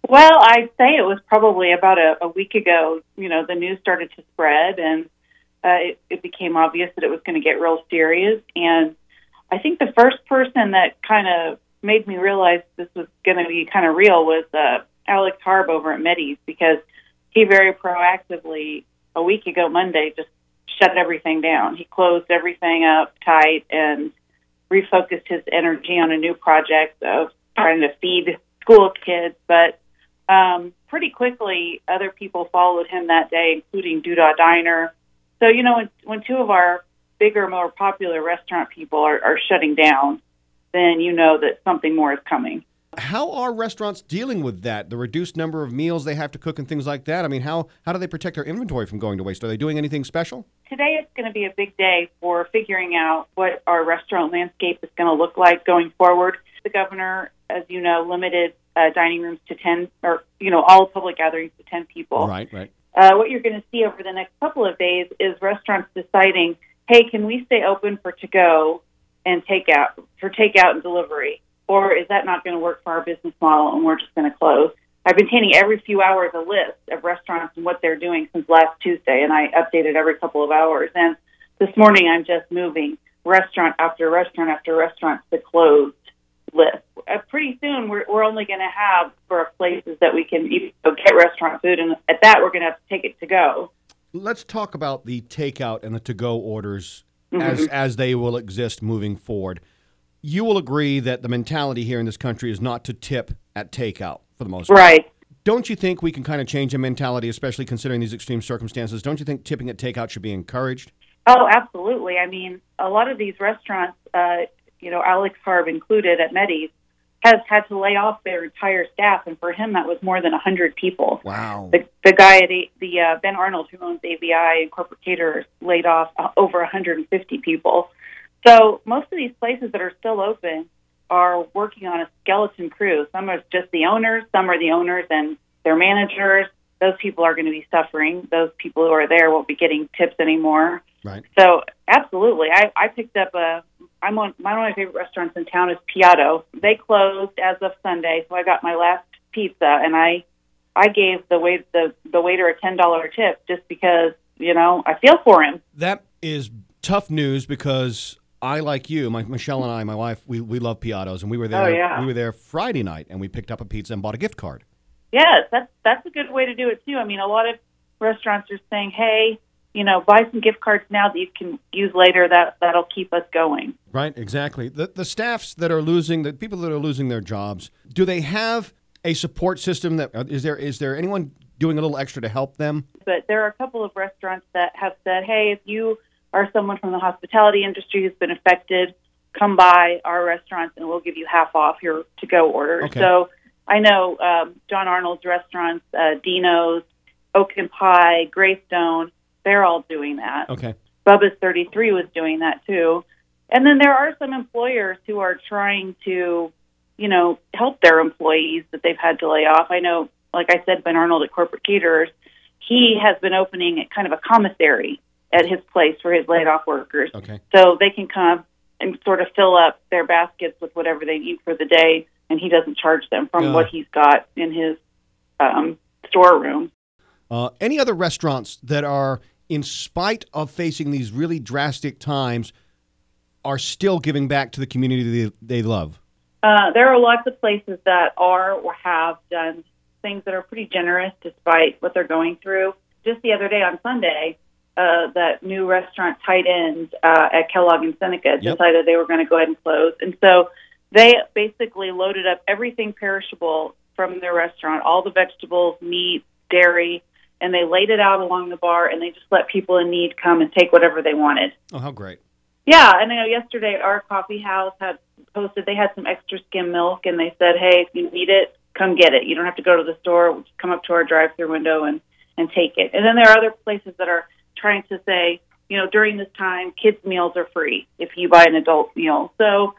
Well, I'd say it was probably about a week ago. The news started to spread, and it became obvious that it was going to get real serious. And I think the first person that kind of made me realize this was going to be kind of real was Alex Harb over at Medes, because he very proactively, a week ago Monday, just shut everything down. He closed everything up tight and refocused his energy on a new project of trying to feed school kids. But pretty quickly, other people followed him that day, including Doodah Diner. So, when two of our bigger, more popular restaurant people are shutting down, then you know that something more is coming. How are restaurants dealing with that, the reduced number of meals they have to cook and things like that? I mean, how do they protect their inventory from going to waste? Are they doing anything special? Today it's going to be a big day for figuring out what our restaurant landscape is going to look like going forward. The governor, as you know, limited dining rooms to 10, or, all public gatherings to 10 people. Right. What you're going to see over the next couple of days is restaurants deciding, hey, can we stay open for to-go and takeout and delivery? Or is that not going to work for our business model and we're just going to close? I've been taking every few hours a list of restaurants and what they're doing since last Tuesday, and I update it every couple of hours. And this morning I'm just moving restaurant after restaurant after restaurant to closed list. Pretty soon we're only going to have for places that we can get restaurant food, and at that we're going to have to take it to go. Let's talk about the takeout and the to-go orders as they will exist moving forward. You will agree that the mentality here in this country is not to tip at takeout for the most part. Right. Don't you think we can kind of change the mentality, especially considering these extreme circumstances? Don't you think tipping at takeout should be encouraged? Oh, absolutely. I mean, a lot of these restaurants, Alex Harb included at Medes, has had to lay off their entire staff, and for him that was more than 100 people. Wow. The guy at Ben Arnold, who owns ABI and Corporate Caterers, laid off over 150 people. So most of these places that are still open are working on a skeleton crew. Some are just the owners, some are the owners and their managers. Those people are going to be suffering. Those people who are there won't be getting tips anymore. Right. So absolutely. I picked up one of my favorite restaurants in town is Piatto. They closed as of Sunday, so I got my last pizza, and I gave the waiter a $10 tip just because, I feel for him. That is tough news because I, like you, Michelle and I, my wife, we love Piattos, and we were there. Oh, yeah. We were there Friday night, and we picked up a pizza and bought a gift card. Yes, that's a good way to do it too. I mean, a lot of restaurants are saying, hey, buy some gift cards now that you can use later. That'll keep us going. Right, exactly. The staffs that are losing, the people that are losing their jobs, do they have a support system? Is there anyone doing a little extra to help them? But there are a couple of restaurants that have said, hey, if you are someone from the hospitality industry who's been affected, come by our restaurants and we'll give you half off your to-go orders. Okay. So I know John Arnold's restaurants, Dino's, Oak and Pie, Greystone, they're all doing that. Okay. Bubba's 33 was doing that too. And then there are some employers who are trying to, help their employees that they've had to lay off. I know, like I said, Ben Arnold at Corporate Caterers, he has been opening kind of a commissary at his place for his laid-off workers. Okay. So they can come and sort of fill up their baskets with whatever they need for the day, and he doesn't charge them from what he's got in his storeroom. Any other restaurants that are, in spite of facing these really drastic times, are still giving back to the community they love? There are lots of places that are or have done things that are pretty generous despite what they're going through. Just the other day on Sunday, that new restaurant Tight End at Kellogg and Seneca decided they were going to go ahead and close. And so they basically loaded up everything perishable from their restaurant, all the vegetables, meat, dairy, and they laid it out along the bar, and they just let people in need come and take whatever they wanted. Oh, how great. Yeah, and I know yesterday our coffee house had posted they had some extra skim milk, and they said, hey, if you need it, come get it. You don't have to go to the store. Just come up to our drive-thru window and take it. And then there are other places that are trying to say, during this time, kids' meals are free if you buy an adult meal. So,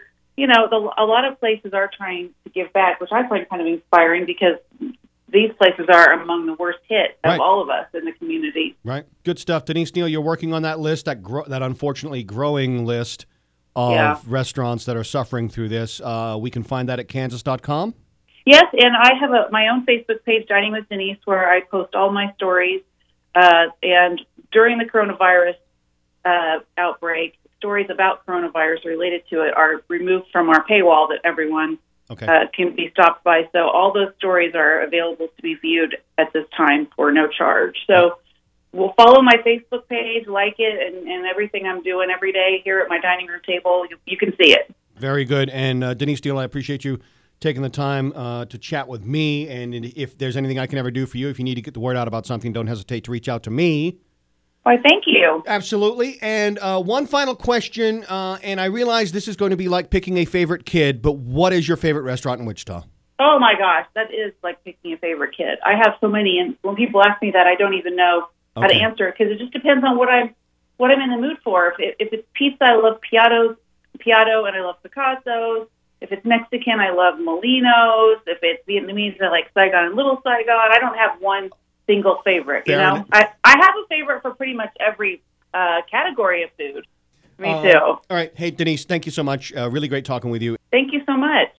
a lot of places are trying to give back, which I find kind of inspiring because these places are among the worst hit of all of us in the community. Right. Good stuff. Denise Neal, you're working on that list, that unfortunately growing list of restaurants that are suffering through this. We can find that at kansas.com. Yes, and I have my own Facebook page, Dining with Denise, where I post all my stories. And during the coronavirus outbreak, stories about coronavirus related to it are removed from our paywall that everyone can be stopped by. So all those stories are available to be viewed at this time for no charge. So we'll follow my Facebook page, like it, and everything I'm doing every day here at my dining room table. You can see it. Very good. And Denise Steele, I appreciate you taking the time to chat with me. And if there's anything I can ever do for you, if you need to get the word out about something, don't hesitate to reach out to me. Why, thank you. Absolutely. And one final question, and I realize this is going to be like picking a favorite kid, but what is your favorite restaurant in Wichita? Oh, my gosh, that is like picking a favorite kid. I have so many, and when people ask me that, I don't even know how to answer it because it just depends on what I'm in the mood for. If it's pizza, I love Piatto, and I love Picasso's. If it's Mexican, I love Molino's. If it's Vietnamese, I like Saigon and Little Saigon. I don't have one single favorite, you know? I have a favorite for pretty much every category of food. Me too. All right. Hey, Denise, thank you so much. Really great talking with you. Thank you so much.